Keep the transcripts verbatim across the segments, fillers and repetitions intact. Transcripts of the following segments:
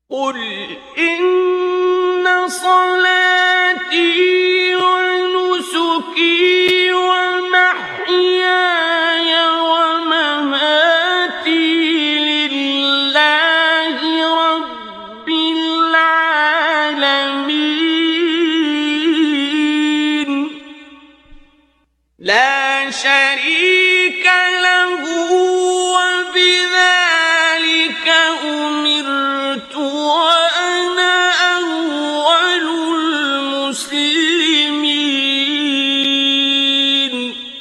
قُلْ إِنَّ صَلَاتِي وَنُسُكِي وَمَحْيَايَ وَمَمَاتِي لِلَّهِ رَبِّ الْعَالَمِينَ لَا شَرِيكَ لَهُ وَبِذَٰلِكَ أُمِرْتُ وَأَنَا أَوَّلُ الْمُسْلِمِينَ.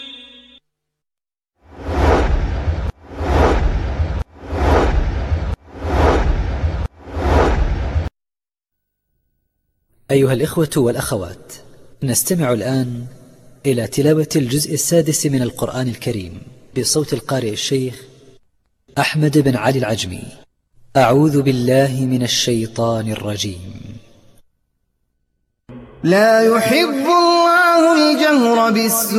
أيها الإخوة والأخوات، نستمع الآن إلى تلاوة الجزء السادس من القرآن الكريم بصوت القارئ الشيخ أحمد بن علي العجمي. أعوذ بالله من الشيطان الرجيم. لا يحب الله الجهر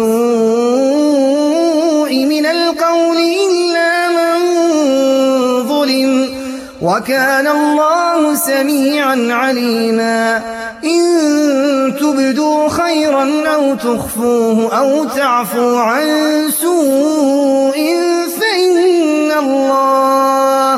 بالسوء من القول إلا من ظلم، وكان الله سميعا عليما. إن تبدوا خيرا أو تخفوه أو تعفو عن سوء فإن الله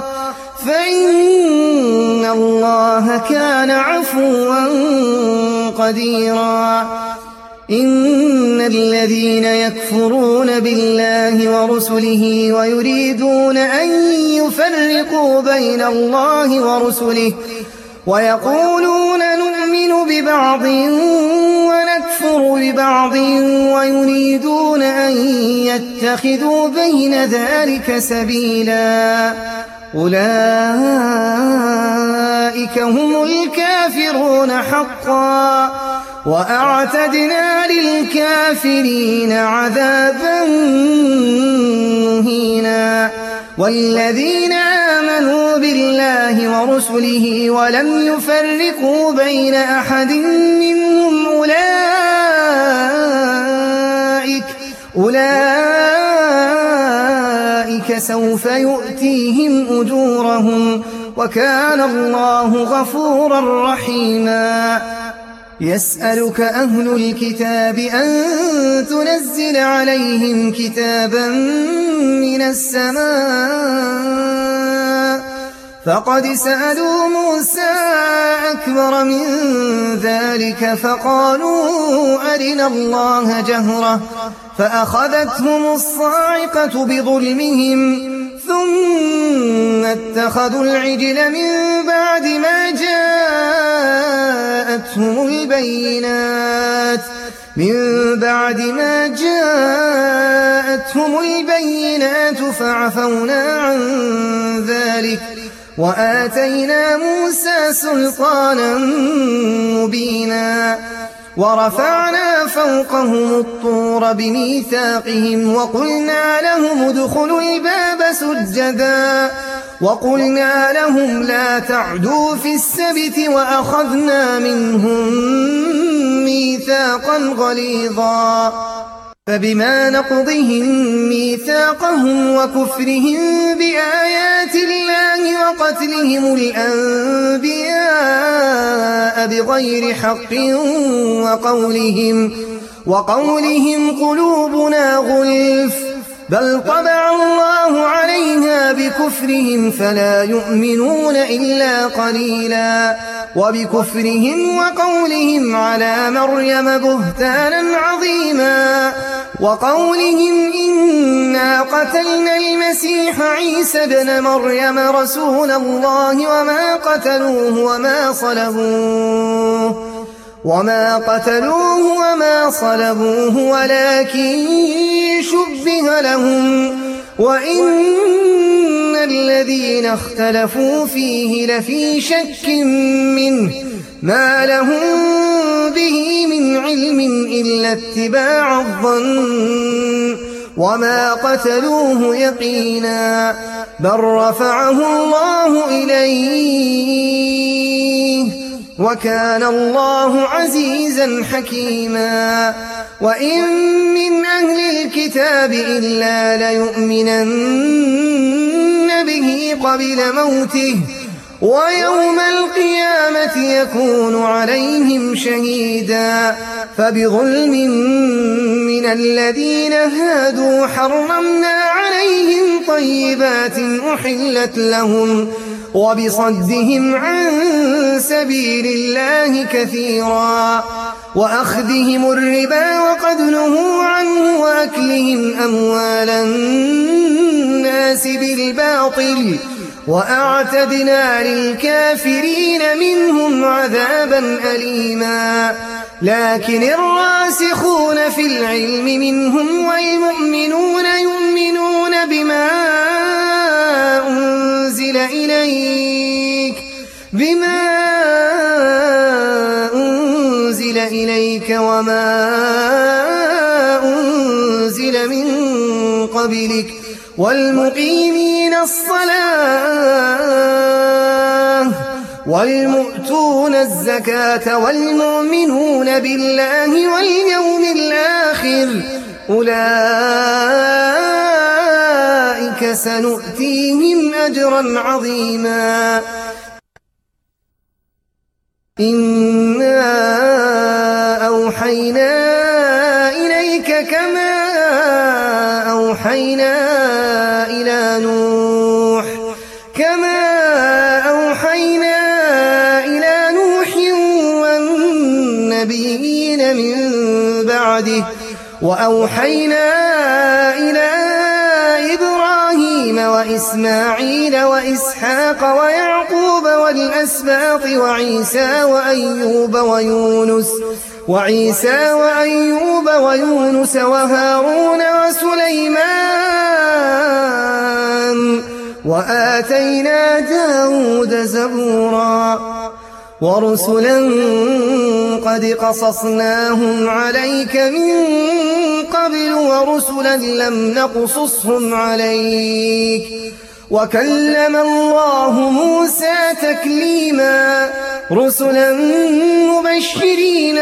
فإن الله كان عفوا قديرا. إن الذين يكفرون بالله ورسله ويريدون أن يفرقوا بين الله ورسله ويقولون نؤمن ببعض ونكفر ببعض ويريدون أن يتخذوا بين ذلك سبيلا، أولئك هم الكافرون حقا، وأعتدنا للكافرين عذابا مهينا. والذين آمنوا بالله ورسله ولم يفرقوا بين أحد منهم أولئك أولئك سوف يؤتيهم أجورهم، وكان الله غفورا رحيما. يسألك أهل الكتاب أن تنزل عليهم كتابا من السماء، فقد سألوا موسى أكبر من ذلك فقالوا أرنا الله جهرة، فأخذتهم الصاعقة بظلمهم ثم اتخذوا العجل من بعد ما جاءتهم البينات من بعد ما جاءتهم البينات فعفونا عن ذلك وآتينا موسى سلطانا مبينا. ورفعنا فوقهم الطور بميثاقهم وقلنا لهم ادخلوا الباب سجدا وقلنا لهم لا تعدوا في السبت وأخذنا منهم ميثاقا غليظا. فبما نقضهم ميثاقهم وكفرهم بآيات الله وقتلهم الأنبياء بغير حق وقولهم, وقولهم قلوبنا غلف بل طبع الله عليها بكفرهم فلا يؤمنون إلا قليلا. وبكفرهم وقولهم على مريم بهتانا عظيما وقولهم إنا قتلنا المسيح عيسى ابن مريم رسول الله وما قتلوه وما صلبوه وما قتلوه وما صلبوه ولكن شبه لهم وإن الذين اختلفوا فيه لفي شك منه ما لهم به من علم إلا اتباع الظن وما قتلوه يقينا بل رفعه الله إليه وكان الله عزيزا حكيما. وإن من أهل الكتاب إلا ليؤمنن به قبل موته ويوم القيامة يكون عليهم شهيدا فبظلم من الذين هادوا حرمنا عليهم طيبات أحلت لهم وبصدهم عن سبيل الله كثيرا وأخذهم الربا وقد نهوا عنه وأكلهم أموال الناس بالباطل وأعتدنا للكافرين منهم عذابا أليما لكن الراسخون في العلم منهم والمؤمنون يؤمنون بما أنزل إليك بما أنزل إليك وما أنزل من قبلك والمقيمين الصلاة والمؤتون الزكاة والمؤمنون بالله واليوم الآخر أولئك سنؤتيهم أجرا عظيما إنا أوحينا إليك كما أوحينا إلى نوح كما أوحينا إلى نوح والنبيين من بعده وأوحينا إلى إبراهيم وإسماعيل وإسحاق ويعقوب والأسباط وعيسى وأيوب ويونس وعيسى وأيوب ويونس وهارون وسليمان وآتينا داود زبورا ورسلا قد قصصناهم عليك من قبل ورسلا لم نقصصهم عليك وكلم الله موسى تكليما رسلا مبشرين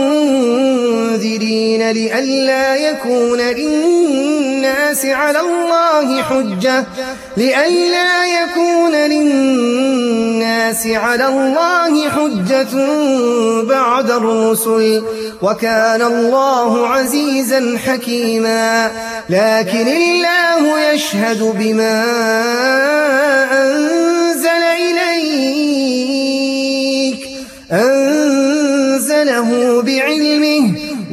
ومنذرين لئلا يكون للناس على الله حجة لئلا يكون للناس على الله حجة بعد الرسل وكان الله عزيزا حكيما لكن الله يشهد بما أنزل إليك أنزله بعلمه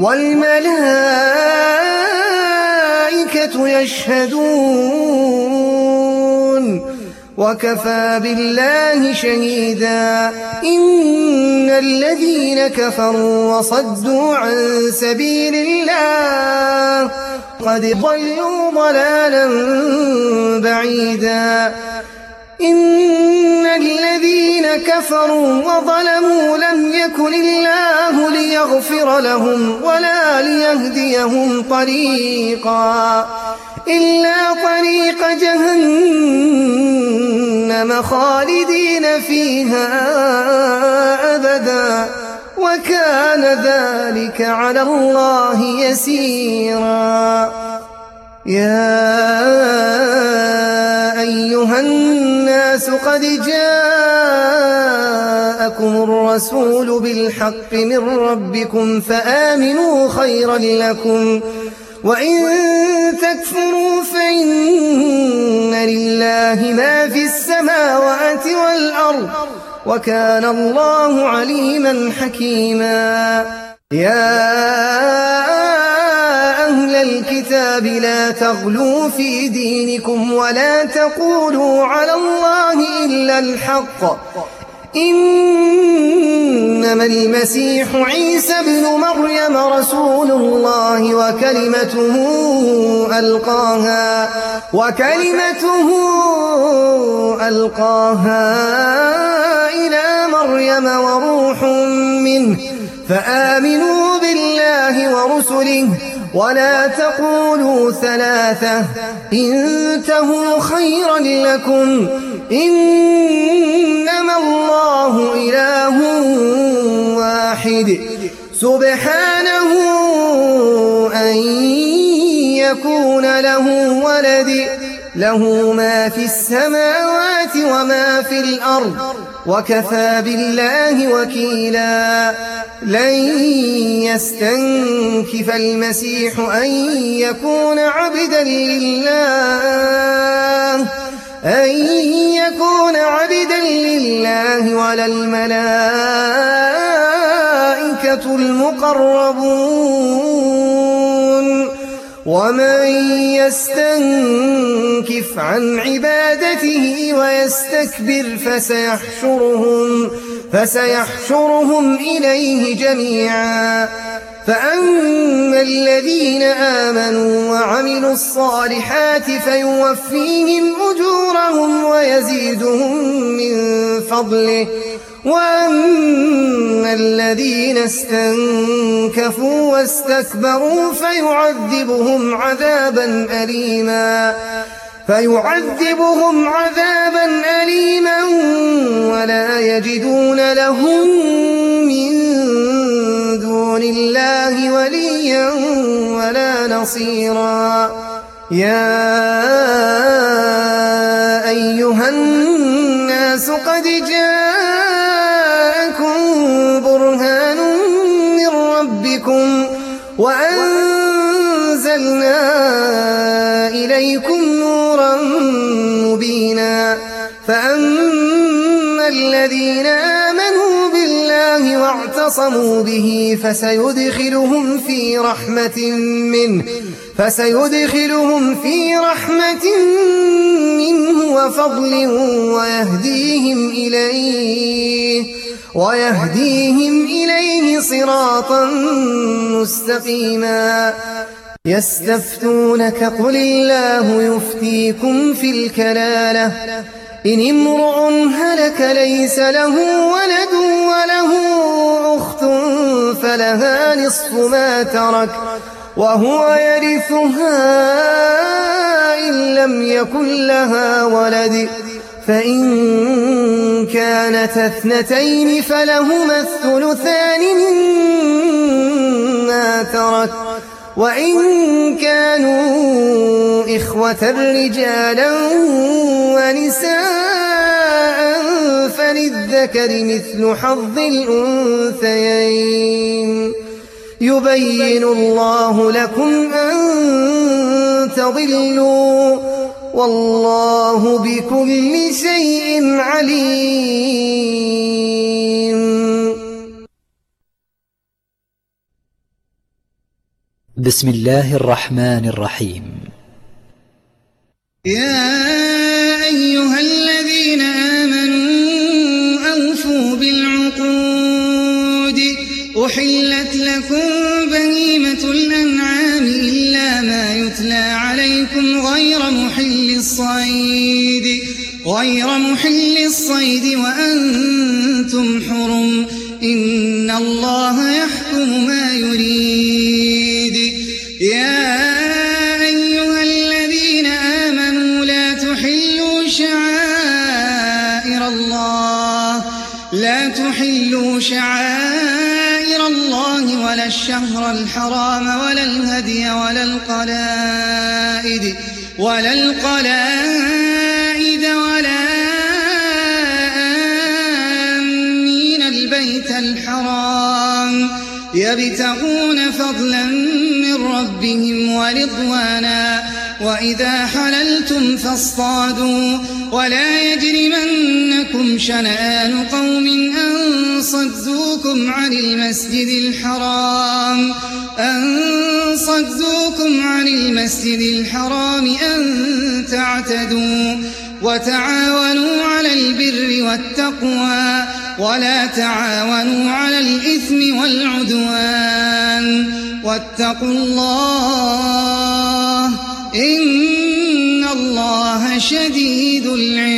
والملائكة يشهدون وكفى بالله شهيدا إن الذين كفروا وصدوا عن سبيل الله قد ضلوا ضلالا بعيدا إن الذين كفروا وظلموا لم يكن الله ليغفر لهم ولا ليهديهم طريقا إلا طريق جهنم خالدين فيها أبدا وكان ذلك على الله يسيرا يا أيها الناس قد جاءكم الرسول بالحق من ربكم فآمنوا خيرا لكم وإن تكفروا فإن لله ما في السماوات والأرض وكان الله عليما حكيما يا أهل الكتاب لا تغلوا في دينكم ولا تقولوا على الله إلا الحق إنما المسيح عيسى ابن مريم رسول الله وكلمته ألقاها وكلمته ألقاها إلى مريم وروح منه فآمنوا بالله ورسله ولا تقولوا ثلاثة انتهوا خيرا لكم إنما الله إله واحد سبحانه أن يكون له ولد له ما في السماوات السماوات وما في الأرض وكفى بالله وكيلا لن يستنكف المسيح أن يكون عبدا لله أن يكون عبدا لله ولا الملائكة المقربون ومن يستنكف عن عبادته ويستكبر فسيحشرهم, فسيحشرهم إليه جميعا فأما الذين آمنوا وعملوا الصالحات فيوفيهم أجورهم ويزيدهم من فضله وأما الذين استنكفوا واستكبروا فيعذبهم عذابا أليما فيعذبهم عذابا أليما ولا يجدون لهم من دون الله وليا ولا نصيرا يا أيها الناس قد جاءكم برهان من ربكم وأنزلنا إليكم نورا مبينا فأما الذين آمنوا بالله واعتصموا به فسيدخلهم في رحمة منه فسيدخلهم في رحمة منه وفضل ويهديهم إليه ويهديهم إليه صراطا مستقيما يستفتونك قل الله يفتيكم في الكلالة إن امرؤ هلك ليس له ولد وله أخت فلها نصف ما ترك وهو يرثها إن لم يكن لها ولد فإن كانت اثنتين فلهما الثلثان مما ترك وإن كانوا إخوة رجالا ونساء فللذكر مثل حظ الأنثيين يبين الله لكم أن تضلوا والله بكل شيء عليم. بسم الله الرحمن الرحيم. يا أيها الذين آمنوا أوفوا بالعقود أحلت لكم بهيمة الأنعام إلا ما يتلى عليكم غير محل الصيد غير محل الصيد وأنتم حرم إن الله يحكم ما يريد. يا أيها الذين آمنوا لا تحلوا شعائر الله لا تحلوا شعائر الله ولا الشهر الحرام ولا الهدي ولا القلائد ولا القلائد ولا آمين البيت الحرام يبتغون فضلا من ربهم ورضوانا وإذا حللتم فاصطادوا ولا يجرمنكم شنآن قوم أن صدوكم عن المسجد الحرام أن صدوكم عن المسجد الحرام أن تعتدوا وتعاونوا على البر والتقوى ولا تعاونوا على الإثم والعدوان واتقوا الله إن الله شديد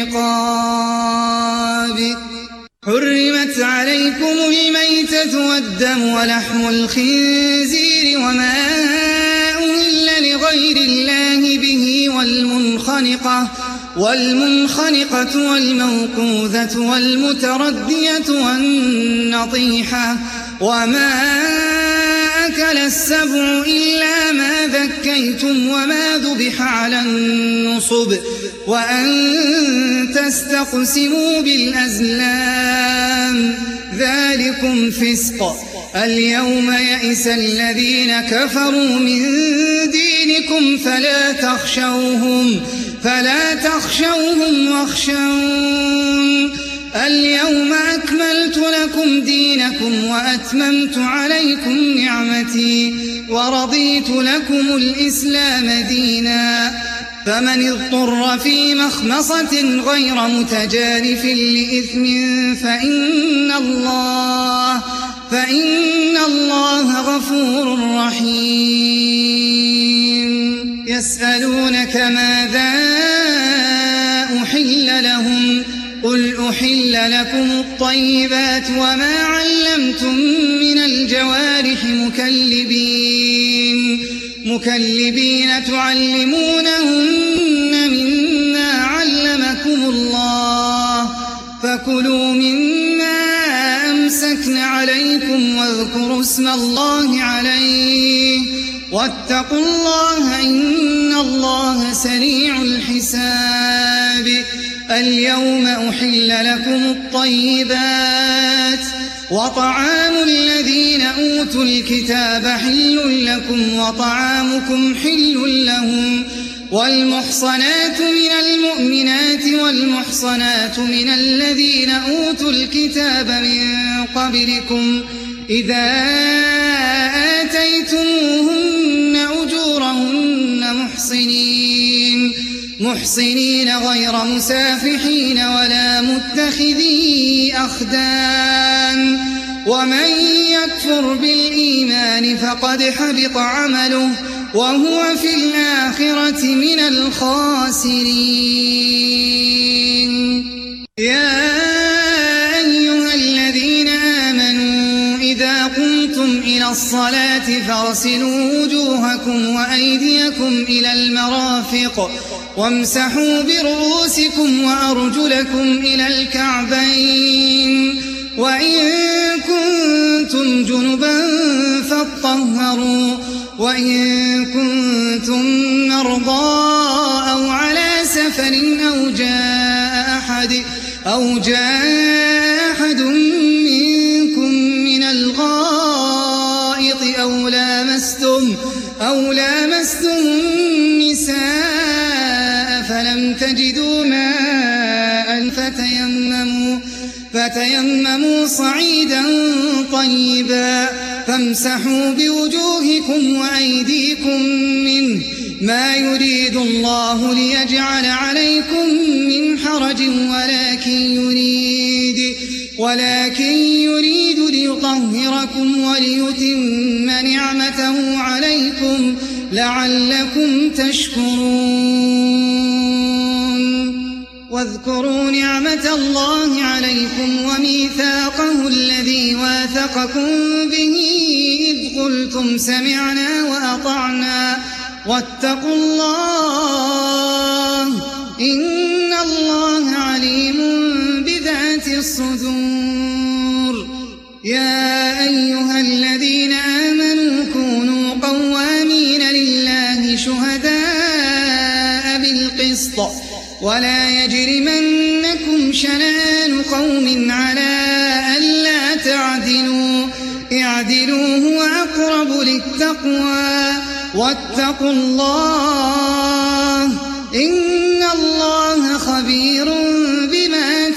العقاب. حرمت عليكم الميتة والدم ولحم الخنزير وما أهل لغير الله به والمنخنقة والمنخنقة والموقوذة والمتردية والنطيحة وما أكل السبع إلا ما ذكيتم وما ذبح على النصب وأن تستقسموا بالأزلام ذلكم فسق. اليوم يئس الذين كفروا من دينكم فلا تخشوهم فلا تخشوهم واخشون. اليوم أكملت لكم دينكم وأتممت عليكم نعمتي ورضيت لكم الإسلام دينا. فمن اضطر في مخمصة غير متجانف لإثم فإن الله فإن الله غفور رحيم. يسألونك ماذا أحل لهم قل أحل لكم الطيبات وما علمتم من الجوارح مكلبين مكلبين تعلمونهن مما علمكم الله فكلوا مما أمسكن عليكم واذكروا اسم الله عليه واتقوا الله إن الله سريع الحساب. اليوم أحل لكم الطيبات وطعام الذين أوتوا الكتاب حل لكم وطعامكم حل لهم والمحصنات من المؤمنات والمحصنات من الذين أوتوا الكتاب من قبلكم إذا آتيتموهن أجورهن محصنين محصنين غير مسافحين ولا متخذي أخدان. ومن يكفر بالإيمان فقد حبط عمله وهو في الآخرة من الخاسرين. يا أيها الذين آمنوا إذا قمتم إلى الصلاة فاغسلوا وجوهكم وأيديكم إلى المرافق وامسحوا برؤوسكم وأرجلكم إلى الكعبين وإن كنتم جنبا فاطهروا وإن كنتم مرضى أو على سفر أو جاء أحد أو جاء أحد منكم من الغائط أو لامستم أو لامستم النساء فلم تجدوا ماء فتيمموا فتيمموا صعيدا طيبا فامسحوا بوجوهكم وأيديكم منه ما يريد الله ليجعل عليكم من حرج ولكن يريد ولكن يريد ليطهركم وليتم نعمته عليكم لعلكم تشكرون. واذكروا نعمة الله عليكم وميثاقه الذي واثقكم به إذ قلتم سمعنا وأطعنا واتقوا الله إن الله عليم بذات الصدور. يا أيها الذين آمنوا كونوا قوامين لله شهداء بالقسط ولا يجرمنكم شنآن قوم على ألا تعدلوا اعدلوا هو أقرب للتقوى واتقوا الله إن الله خبير بما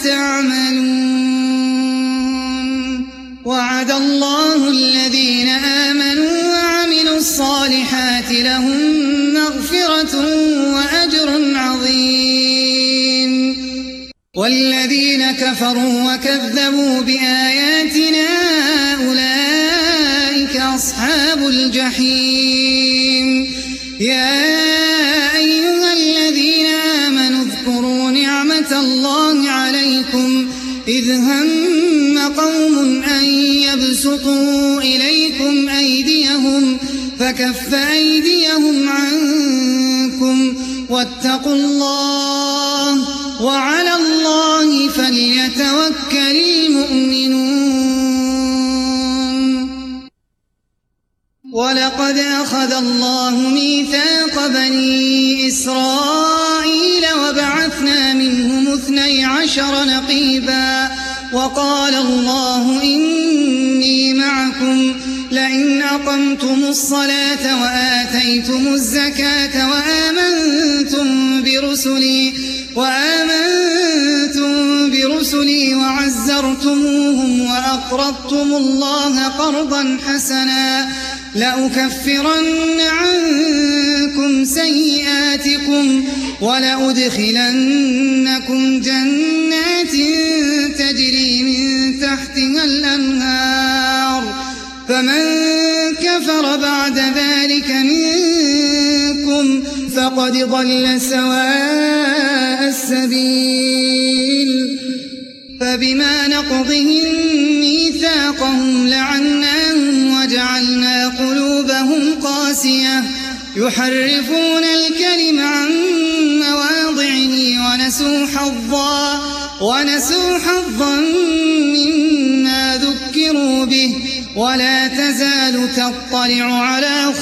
تعملون. وعد الله الذين آمنوا وعملوا الصالحات لهم مغفرة وأجر عظيم. والذين كفروا وكذبوا بآياتنا أولئك أصحاب الجحيم. يا أيها الذين آمنوا اذكروا نعمة الله عليكم إذ هم قوم أن يبسطوا إليكم أيديهم فكف أيديهم عنكم واتقوا الله وعلى الله فليتوكل المؤمنون. ولقد أخذ الله ميثاق بني إسرائيل وبعثنا منهم اثني عشر نقيبا وقال الله إني معكم لئن أقمتم الصلاة وآتيتم الزكاة وآمنتم برسلي وآمنتم برسلي وعزرتموهم وأقرضتم الله قرضا حسنا لأكفرن عنكم سيئاتكم ولأدخلنكم جنات تجري من تحتها الأنهار فمن كفر بعد ذلك منكم فقد ضل سواء السبيل فبما نقضهم ميثاقهم لعناهم وجعلنا قلوبهم قاسية يحرفون الكلم عن مواضعه ونسوا حظا ونسوا حظا مما ذكروا به ولا تزال تطلع على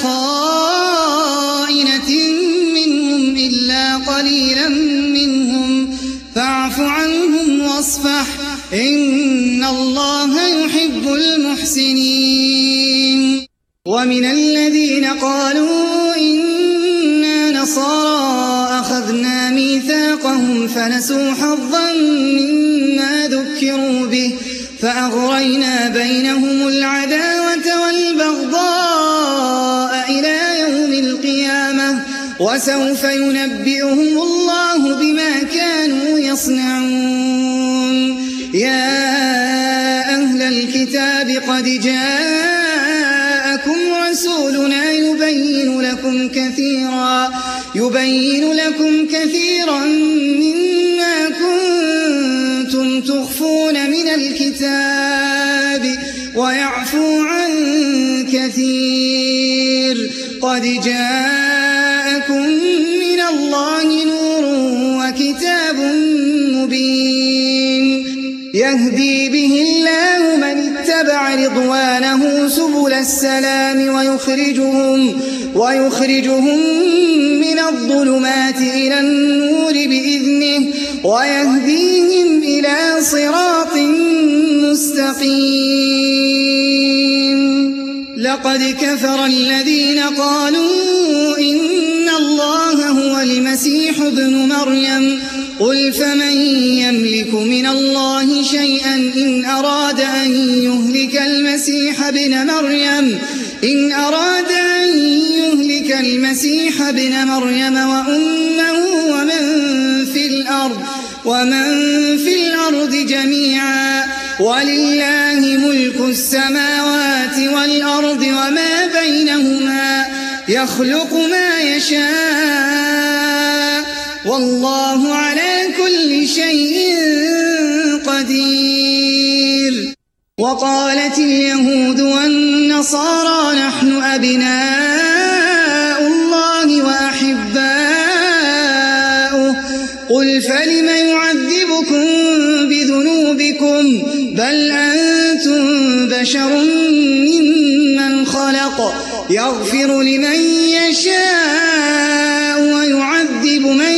خائنة منهم إلا قليلا منهم فاعف عنهم واصفح إن الله يحب المحسنين ومن الذين قالوا إنا نصارى أخذنا ميثاقهم فنسوا حظا مما ذكروا به فأغرينا بينهم العداوة والبغضاء إلى يوم القيامة وسوف ينبئهم الله بما كانوا يصنعون يا أهل الكتاب قد جاءكم رسولنا يبين لكم كثيرا يبين لكم كثيرا مما كنتم تخفون من الكتاب ويعفو عن كثير قد جاءكم من الله نور وكتاب مبين يهدي به الله من اتبع رضوانه سبل السلام ويخرجهم ويخرجهم من الظلمات إلى النور بإذنه ويهديهم إلى صراط مستقيم لقد كفر الذين قالوا إن الله هو المسيح ابن مريم قل فمن يملك من الله شيئا إن أراد أن يهلك المسيح ابن مريم إن أراد أن يهلك المسيح ابن مريم وأمه ومن في الأرض ومن في الأرض جميعا ولله ملك السماوات والأرض وما بينهما يخلق ما يشاء والله على كل شيء قدير وقالت اليهود والنصارى نحن أبناء الله وأحباؤه قل فلم يعذبكم بذنوبكم بل أنتم بشر ممن خلق يغفر لمن يشاء ويعذب من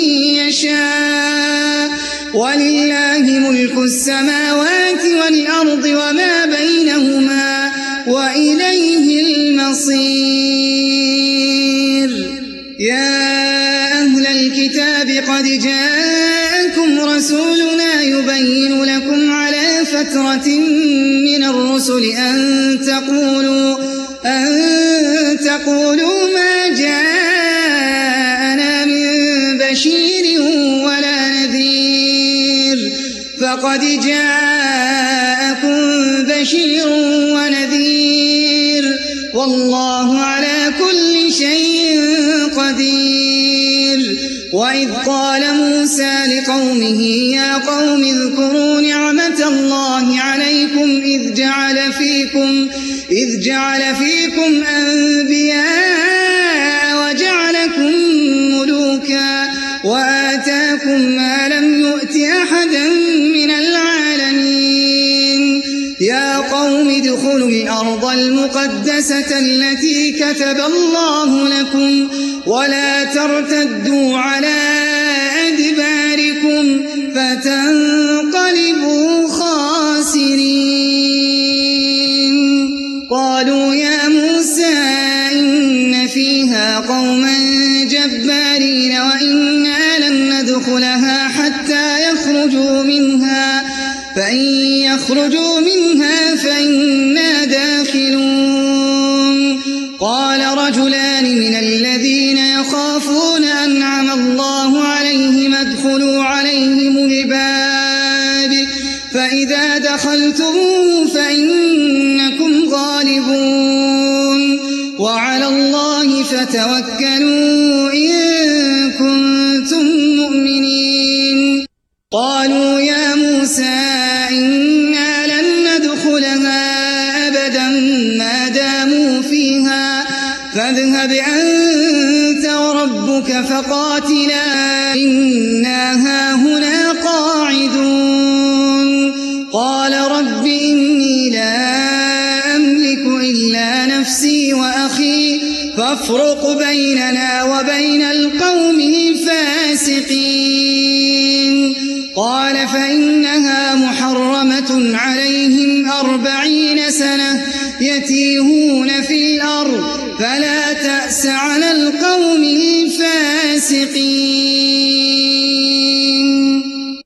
يشاء ولله ملك السماوات والأرض وما بينهما وإليه المصير يا أهل الكتاب قد جاءكم رسولنا يبين لكم على فترة من الرسل أن تقولوا أن تقولوا ما جاءنا من بشير ولا نذير فقد جاءكم بشير ونذير والله على كل شيء قدير وإذ قال موسى لقومه يا قوم اذكروا نعمة الله عليكم إذ جعل فيكم إذ جعل فيكم أنبياء وجعلكم ملوكا وآتاكم ما لم يؤت أحدا من العالمين يا قوم ادخلوا الأرض المقدسة التي كتب الله لكم ولا ترتدوا على أدباركم فتنقلبوا خاسرين. قالوا يا موسى إن فيها قوما جبارين وإنا لن ندخلها حتى يخرجوا منها فإن يخرجوا منها فإنا داخلون. قال رجلان من الذين يخافون أنعم الله عليهم ادخلوا عليهم الباب فإذا دخلتموه فإنكم غالبون وعلى الله فتوكلوا إن كنتم مؤمنين. قالوا يا موسى إنا لن ندخلها أبدا ما داموا فيها فاذهب أنت وربك فقاتلا إنا هاهنا قاعدون. قال رب إني لا أملك إلا نفسي وأخي فافرق بيننا وبين القوم الفاسقين. قال فإنها محرمة عليهم أربعين سنة يتيهون في الأرض فلا تأس على القوم الفاسقين.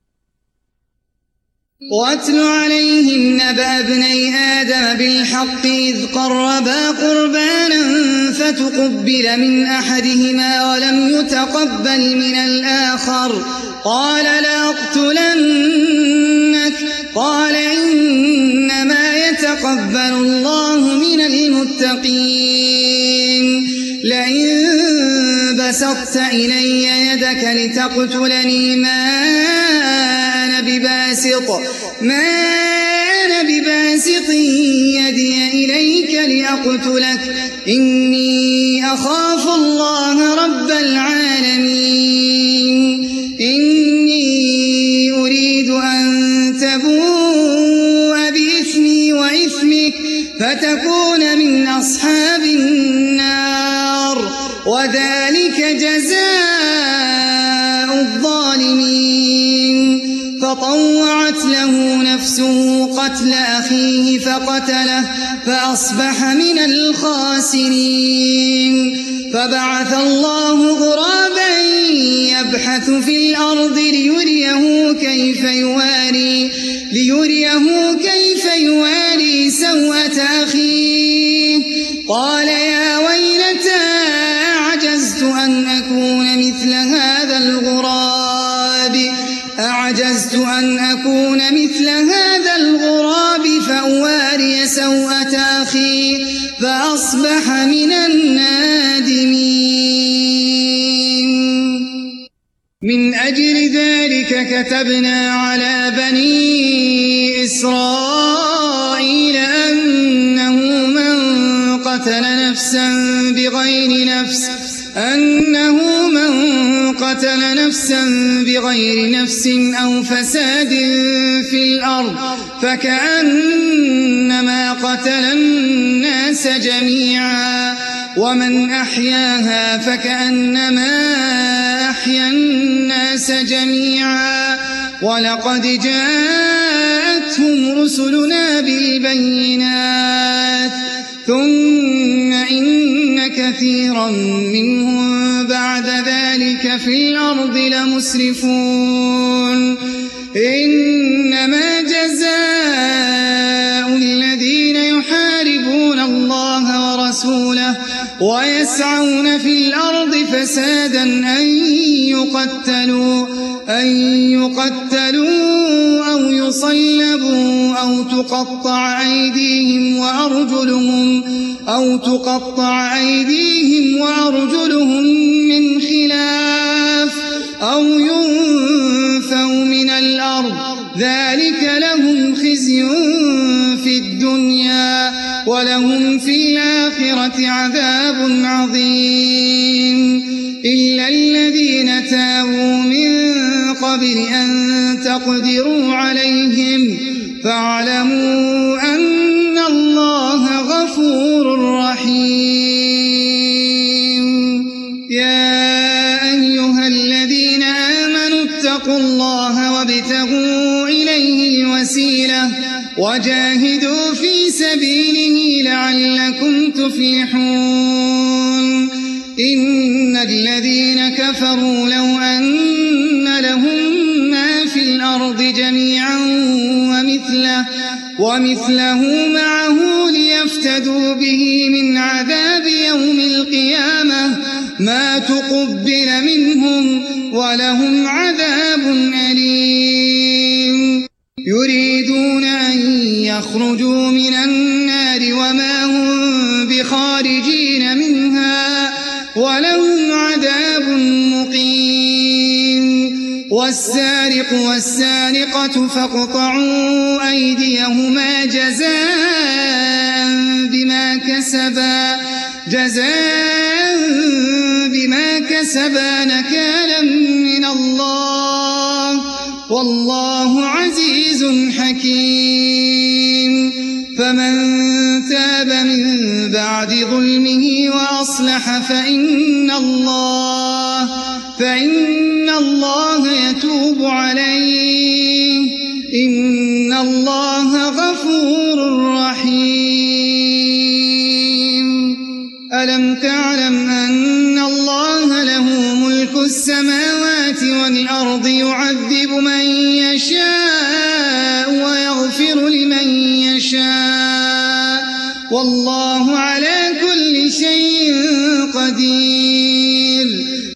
واتل عليهم نبأ ابني آدم بالحق إذ قربا قربانا فتقبل من أحدهما ولم يتقبل من الآخر قال لأقتلنك قال إنما يتقبل الله من المتقين. لئن بسطت إلي يدك لتقتلني ما أنا بباسط ما أنا بباسط يدي إليك لأقتلك إني أخاف الله رب العالمين. إني أريد أن تبوء بإثمي وإثمك فتكون من أصحاب النار وذلك جزاء الظالمين. فطوعت له نفسه قتل أخيه فقتله فأصبح من الخاسرين. فبعث الله غرابا يبحث في الأرض ليريه كيف يواري ليريه كيف يواري سوءة أخيه. قال يا ويلتى أعجزت أن أكون مثل هذا الغراب أعجزت أن أكون مثل هذا الغراب فأواري سوءة أخي فأصبح من النادمين. من أجل ذلك كتبنا على بني إسرائيل أنه من قتل نفسا بغير نفس أنه من قتل نفسا بغير نفس أو فساد في الأرض فكأنما قتل الناس جميعا ومن أحياها فكأنما أحيا الناس جميعا. ولقد جاءتهم رسلنا بالبينات ثم إن كثيرا منهم بعد ذلك في الأرض لمسرفون. إنما جزاء الذين يحاربون الله ورسوله ويسعون في الأرض فسادا أن يقتلوا أن يقتلوا أو يصلبوا أو تقطع أيديهم وأرجلهم أو تقطع أيديهم وأرجلهم من خلاف أو ينفوا من الأرض ذلك لهم خزي في الدنيا ولهم في الآخرة عذاب عظيم. إلا الذين تابوا من قبل أن تقدروا عليهم فاعلموا أن الله وجاهدوا في سبيله لعلكم تفلحون إن الذين كفروا لو أن لهم ما في الأرض جميعا ومثله, ومثله معه ليفتدوا به من عذاب يوم القيامة ما تقبل منهم ولهم عذاب أليم يريدون أن يخرجوا من النار وما هم بخارجين منها ولهم عذاب مقيم والسارق والسارقة فاقطعوا أيديهما جزاء بما كسبا جزاء بما كسبا نكالا من الله والله عزيز حكيم فمن تاب من بعد ظلمه وأصلح فإن الله فإن الله يتوب عليه إن الله غفور رحيم ألم تعلم أن الله له ملك السماوات والأرض يعذب من يشاء ويغفر لمن يشاء والله على كل شيء قدير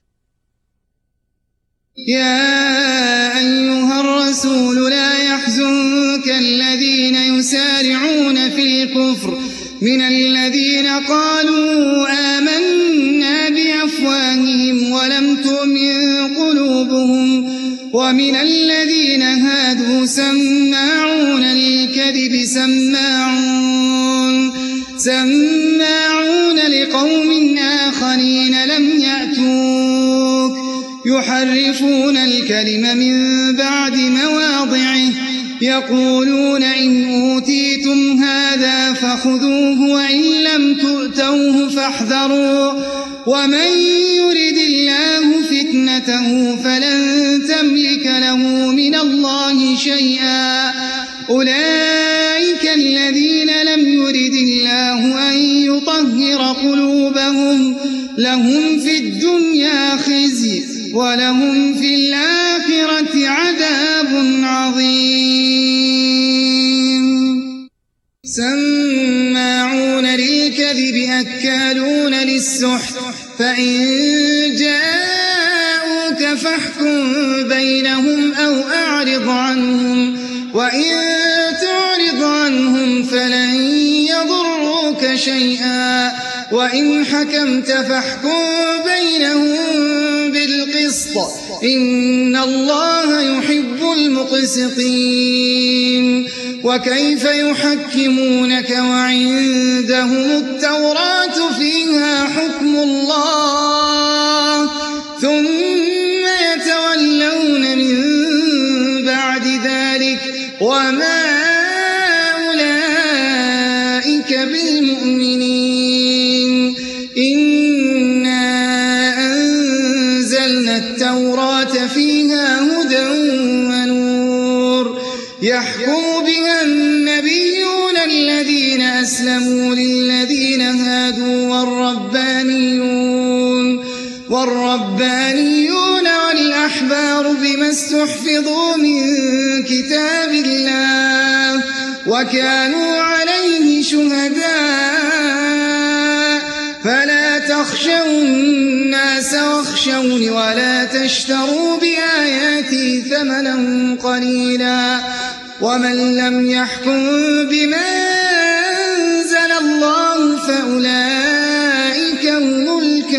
يا أيها الرسول لا يحزنك الذين يسارعون في الكفر من الذين قالوا آمنا بأفواههم ولم تؤمن قلوبهم ومن الذين هادوا سماعون للكذب سماعون سماعون لقوم آخرين لم يأتوك يحرفون الكلم من بعد مواضعه يقولون إن أوتيتم هذا فخذوه وإن لم تؤتوه فاحذروا ومن يرد الله فتنته فلن تملك له من الله شيئا أولئك الذين لم يرد الله أن يطهر قلوبهم لهم في الدنيا خزي ولهم في الآخرة عذاب عظيم سماعون للكذب أكالون للسحت فإن جاءوك فاحكم بينهم أو أعرض عنهم وإن تعرض عنهم فلن يضروك شيئا وإن حكمت فاحكم بينهم بالقسط إن الله يحب المقسطين وكيف يحكمونك وعندهم التوراة فيها حكم الله ثم يتولون من بعد ذلك وما أولئك بالمؤمنين إنا أنزلنا التوراة فيها هدى ونور يحكم بها النبيون الذين أسلموا للذين هادوا والربانيون والربانيون والأحبار بما استحفظوا من كتاب الله وكانوا عليه شهداء فلا تخشوا الناس واخشوني ولا تشتروا بآياتي ثمنا قليلا ومن لم يحكم بما أنزل الله فأولئك هم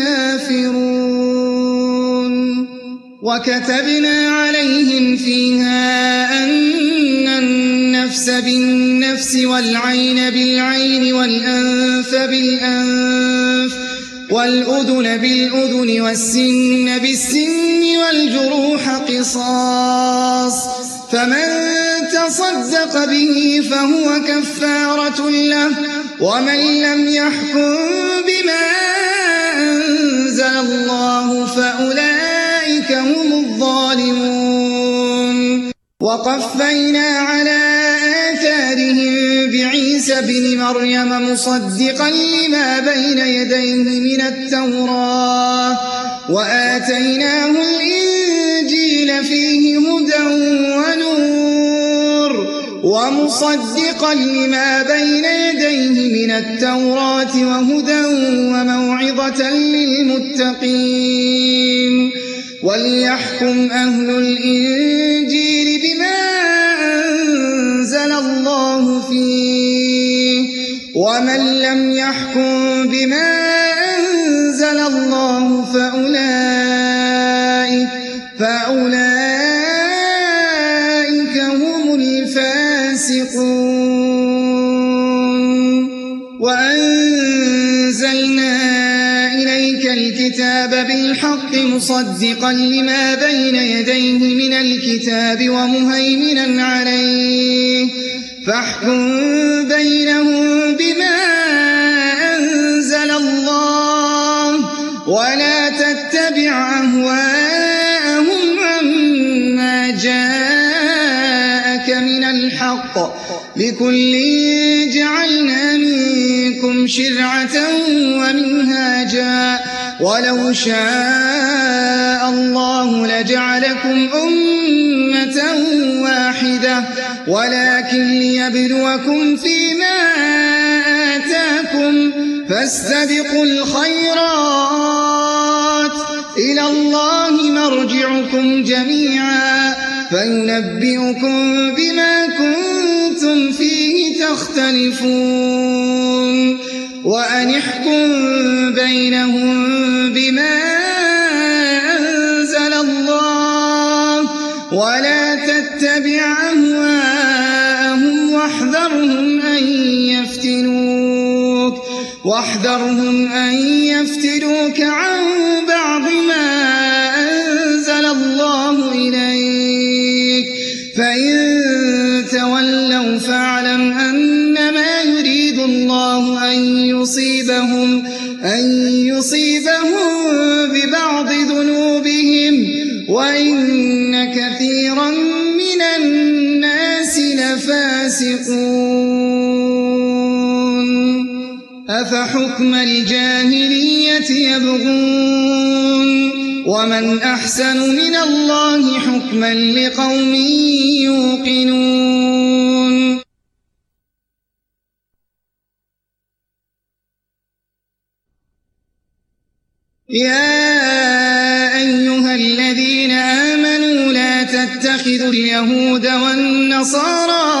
الكافرون وكتبنا عليهم فيها أن النفس بالنفس والعين بالعين والأنف بالأنف والأذن بالأذن والسن بالسن والجروح قصاص فمن تصدق به فهو كفارة له ومن لم يحكم بما أنزل الله فأولئك هم الظالمون وقفينا على آثارهم عيسى ابن مريم مصدقا لما بين يديه من التوراة وآتيناه الإنجيل فيه هدى ونور ومصدقا لما بين يديه من التوراة وهدى وموعظة للمتقين وليحكم أهل الإنجيل بما أنزل الله فيه ومن لم يحكم بما أنزل الله فأولئك فأولئك هم الفاسقون وأنزلنا إليك الكتاب بالحق مصدقا لما بين يديه من الكتاب ومهيمنا عليه فاحكم بينهم بما أنزل الله ولا تتبع أهواءهم عما جاءك من الحق لكل جعلنا منكم شرعة ومنهاجا ولو شاء الله لجعلكم أمة واحدة ولكن ليبلوكم فيما آتاكم فاستبقوا الخيرات إلى الله مرجعكم جميعا فينبئكم بما كنتم فيه تختلفون وأن احكم بينهم بما أنزل الله ولا تتبع أهواءهم واحذرهم أن يفتنوك واحذرهم أن يفتنوك عن بعض ما أنزل الله إليك فإن تولوا فاعلم أنما يريد الله أن يصيبهم أن يصيبهم ببعض ذنوبهم وإن كثيرا من الناس لفاسقون أفحكم الجاهلية يبغون ومن أحسن من الله حكما لقوم يوقنون يا أيها الذين آمنوا لا تتخذوا اليهود والنصارى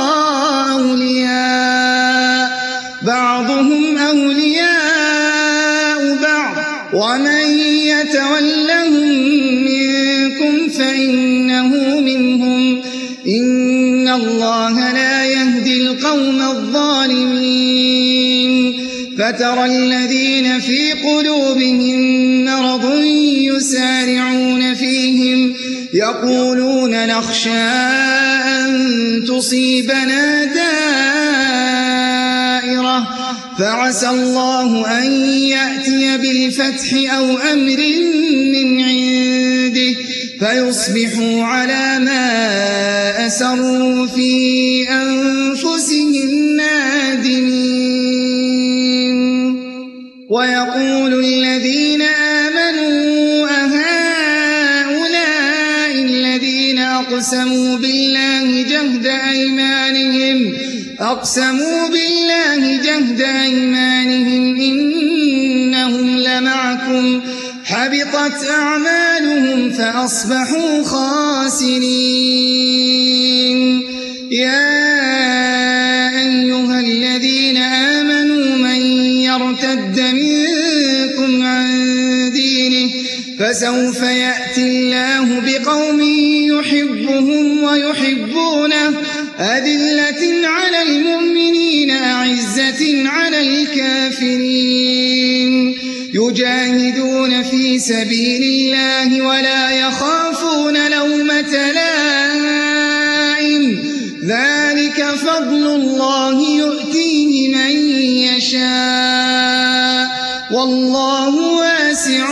أولياء بعضهم أولياء بعض ومن يتولهم منكم فإنه منهم إن الله لا يهدي القوم الظالمين فترى الذين في قلوبهم مرض يسارعون فيهم يقولون نخشى أن تصيبنا دائرة فعسى الله أن يأتي بالفتح أو أمر من عنده فيصبحوا على ما أسروا في أنفسهم نادمين ويقول الذين آمنوا أهؤلاء الذين أقسموا بالله جهد أيمانهم أقسموا بالله جهد أيمانهم إنهم لمعكم حبطت أعمالهم فأصبحوا خاسرين يا أيها الذين آمنوا من يرتد منكم عن دينه فسوف يأتي الله بقوم يحبهم ويحبونه أذلة على المؤمنين أعزة على الكافرين يجاهدون في سبيل الله ولا يخافون لومة لائم ذلك فضل الله يؤتيه من يشاء والله واسع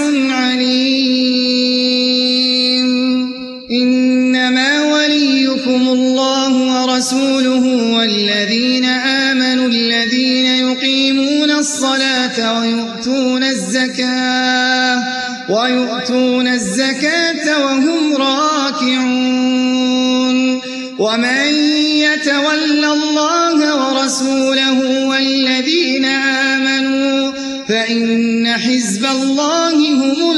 عليم إنما وليكم الله ورسوله والذين الذين آمنوا الذين يقيمون الصلاة ويؤتون الزكاة ويؤتون الزكاة وهم راكعون ومن يتول الله ورسوله والذين آمنوا فإن حزب الله هم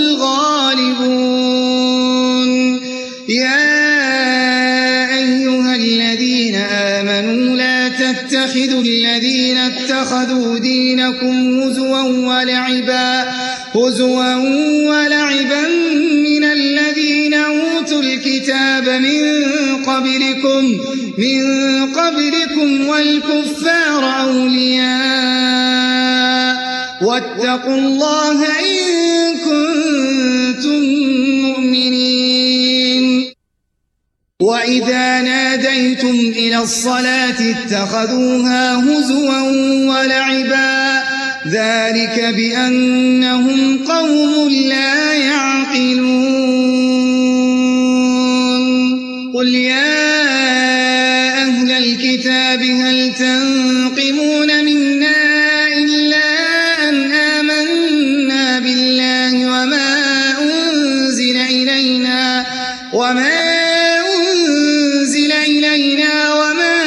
الغالبون يا أيها الذين آمنوا لا تتخذوا الذين اتخذوا دينكم هزوا ولعبا هزوا ولعبا من الذين أوتوا الكتاب من قبلكم من قبلكم والكفار أولياء واتقوا الله إن كنتم مؤمنين وإذا ناديتم إلى الصلاة اتخذوها هزوا ولعبا ذلك بأنهم قوم لا يعقلون قل يا أهل الكتاب هل تنقمون منا إلا أن آمنا بالله وما أنزل إلينا وما أنزل إلينا وما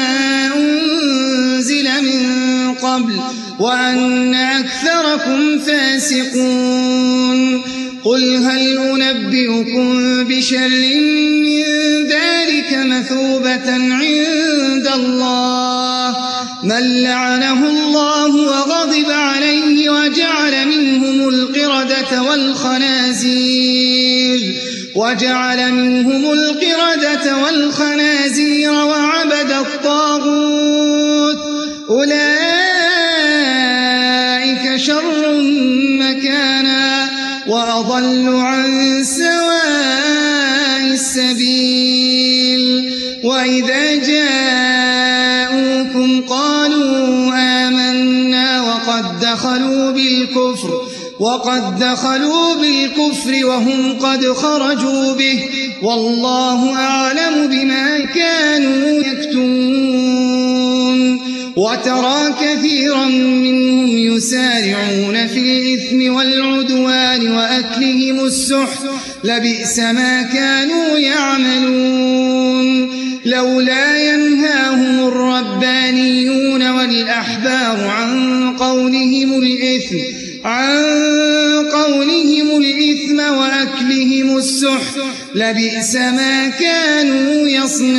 أنزل من قبل وأن أكثركم فاسقون قل هل أنبئكم بشر من ذلك مثوبة عند الله من لعنه الله وغضب عليه وجعل منهم القردة والخنازير وجعل منهم القردة والخنازير وعبد الطاغوت أولئك شر مكانا وأضل عن سواء السبيل وإذا جاءوكم قالوا آمنا وقد دخلوا بالكفر وقد دخلوا بالكفر وهم قد خرجوا به والله أعلم بما كانوا يكتمون وترى كثيرا منهم يسارعون في الإثم والعدوان وأكلهم السحت لبئس ما كانوا يعملون لولا ينهاهم الربانيون والأحبار عن قولهم الإثم عن قولهم الإثم وأكلهم السحت لبئس ما كانوا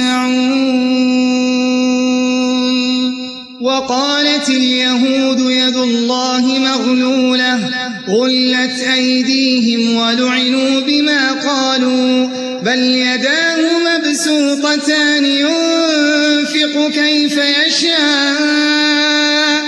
يصنعون وقالت اليهود يد الله مغلولة غلت أيديهم ولعنوا بما قالوا بل يداه مبسوطتان ينفق كيف يشاء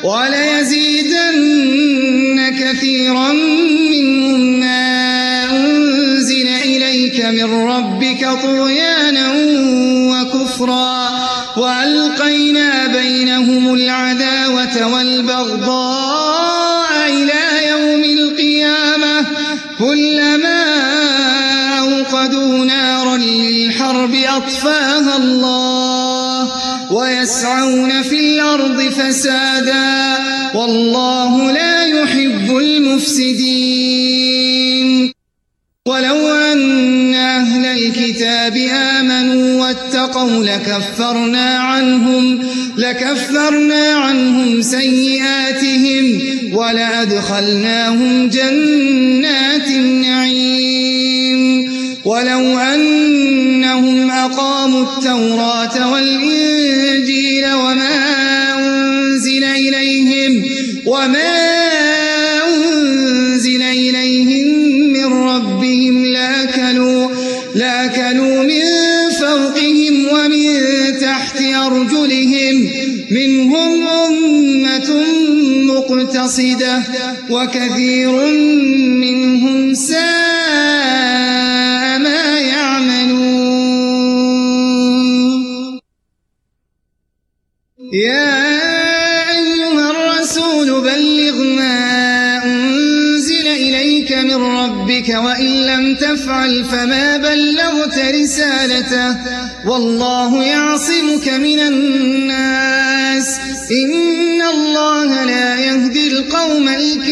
وليزيدن كثيرا منهم ما أنزل إليك من ربك طغيانا وكفرا وألقينا بينهم العداوة والبغضاء إلى يوم القيامة كلما أوقدوا نارا للحرب أطفاها الله ويسعون في الأرض فسادا والله لا يحب المفسدين ولو أن أهل الكتاب آمنوا واتقوا لكفرنا عنهم لكفرنا عنهم سيئاتهم ولأدخلناهم جنات النعيم ولو أنهم أقاموا التوراة والإنجيل وما أنزل إليهم وما أنزل إليهم من ربهم لأكلوا لأكلوا من فوقهم ومن تحت أرجلهم منهم أمة مقتصدة وكثير منهم ساء ما يعملون يا أيها الرسول بلغ ما أنزل إليك من ربك وإن لم تفعل فما بلغت رسالته والله يعصمك من الناس إن الله لا يهدي القوم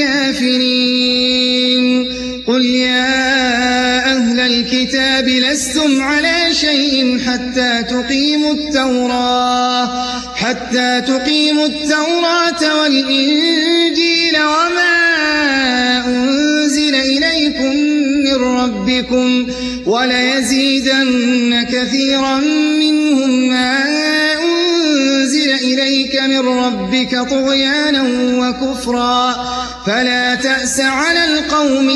الكافرين قل يا أهل الكتاب لستم على شيء حتى تقيموا التوراة حتى تقيموا التوراة والإنجيل وما أنزل إليكم من ربكم وليزيدن كثيرا منهم ما أنزل إليك من ربك طغيانا وكفرا فلا تأس على القوم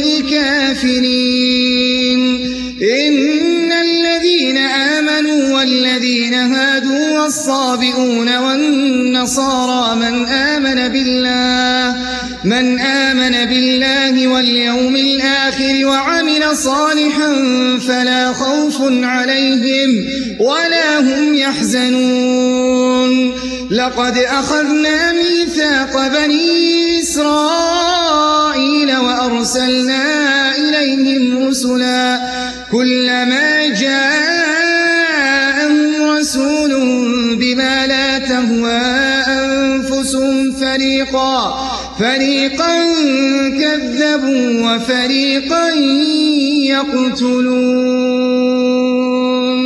الكافرين إن الذين آمنوا والذين هادوا والصابئون والنصارى من آمن بالله من آمن بالله واليوم الآخر وعمل صالحا فلا خوف عليهم ولا هم يحزنون لقد أخذنا ميثاق بني إسرائيل وأرسلنا إليهم رسلا كلما جاءهم رسول بما لا تهوى أنفسهم فريقا فريقا كذبوا وفريقا يقتلون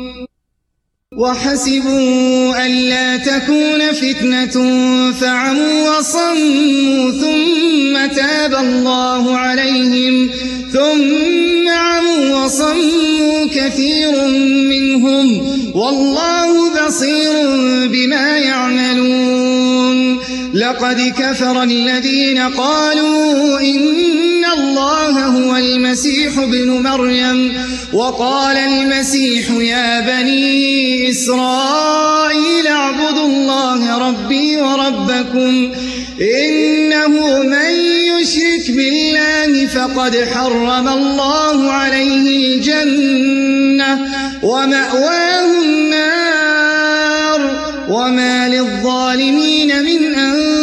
وحسبوا ألا تكون فتنة فعموا وصموا ثم تاب الله عليهم ثم عموا وصموا كثير منهم والله بصير بما يعملون لقد كفر الذين قالوا إن الله هو المسيح ابن مريم وقال المسيح يا بني إسرائيل اعبدوا الله ربي وربكم إنه من يشرك بالله فقد حرم الله عليه الجنة ومأواه النار وما للظالمين من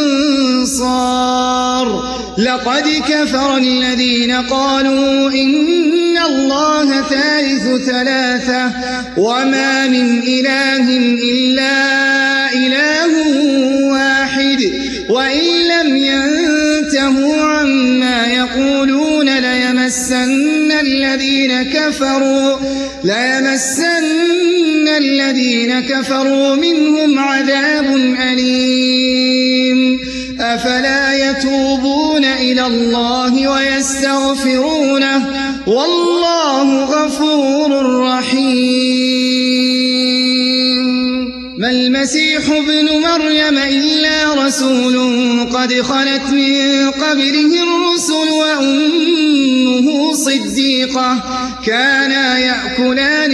أنصار لقد كفر الذين قالوا إن الله ثالث ثلاثة وما من إله إلا إله واحد وإن لم ينتهوا عما يقولون ليمسن الذين كفروا ليمسن الذين كفروا منهم عذاب أليم أفلا يتوبون إلى الله ويستغفرونه والله غفور رحيم ما المسيح ابن مريم إلا رسول قد خلت من قبله الرسل وأمه صديقة كانا يأكلان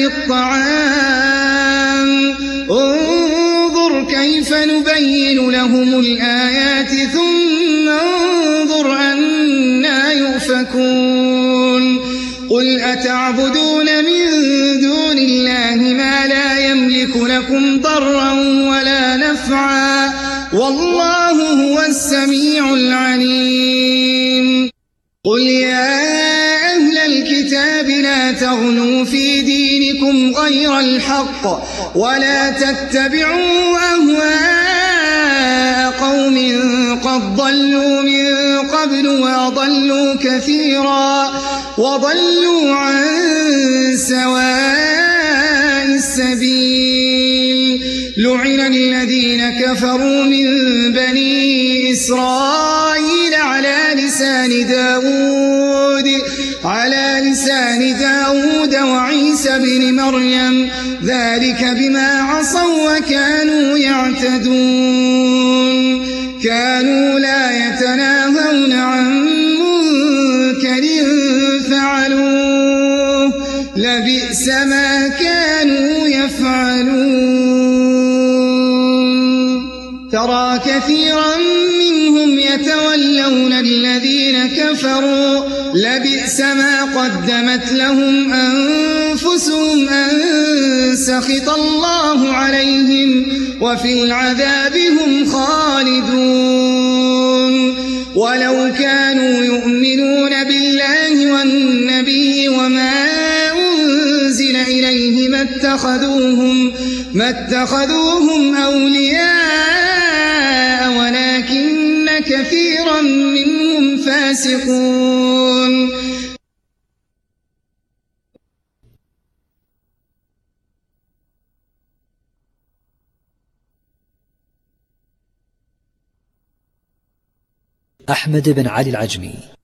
الطعام انظر كيف نبين لهم الآيات ثم انظر أنا يؤفكون قل أتعبدون من دون الله ما لا يملك لكم ضرا ولا نفعا والله هو السميع العليم قل يا أهل الكتاب لا تغلوا في دينكم غير الحق ولا تتبعوا أهواء قوم قد ضلوا من قبل وأضلوا كثيرا وضلوا عن سواء السبيل لعن الذين كفروا من بني إسرائيل على لسان داود على لسان داود وعيسى بن مريم ذلك بما عصوا وكانوا يعتدون كانوا لا يتناهون عن منكر فعلوه لبئس ما كانوا يفعلون ترى كثيرا منهم يتولون الذين كفروا لبئس ما قدمت لهم أنفسهم أن سخط الله عليهم وفي العذاب هم خالدون ولو كانوا يؤمنون بالله والنبي وما أنزل إليه ما اتخذوهم, ما اتخذوهم أولياء فاسقون. أحمد بن علي العجمي